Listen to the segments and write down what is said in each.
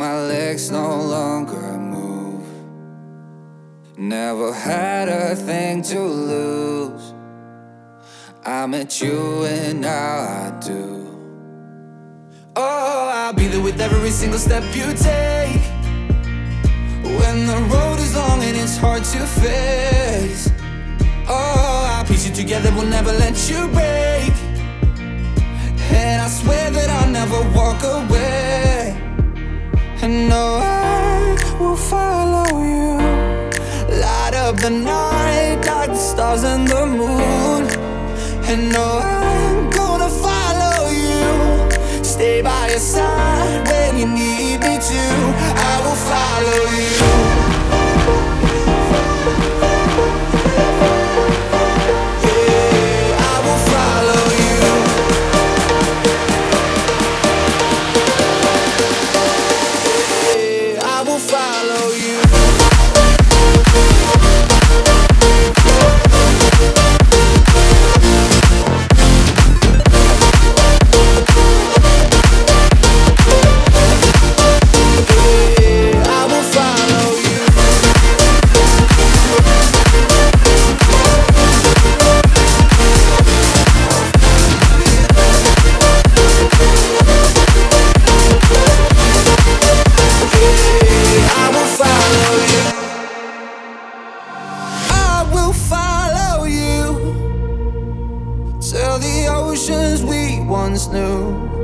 my legs no longer move. Never had a thing to lose. I met you and now I do. Oh, I'll be there with every single step you take. When the road is long and it's hard to face. Oh, I'll piece you together, we'll never let you break. And I swear that I'll never walk away. And no, I will follow you. Light up the night like the stars and the moon. And no, I'm gonna follow you. Stay by your side when you need me to. I will follow you. Till the oceans we once knew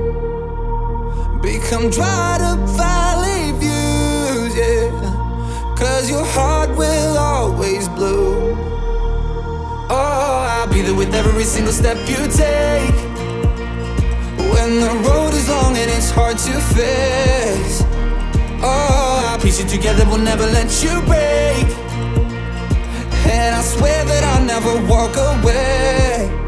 become dried up valley views, yeah. Cause your heart will always bloom. Oh, I'll be there with every single step you take. When the road is long and it's hard to face. Oh, I'll piece you together, we'll never let you break. And I swear that I'll never walk away.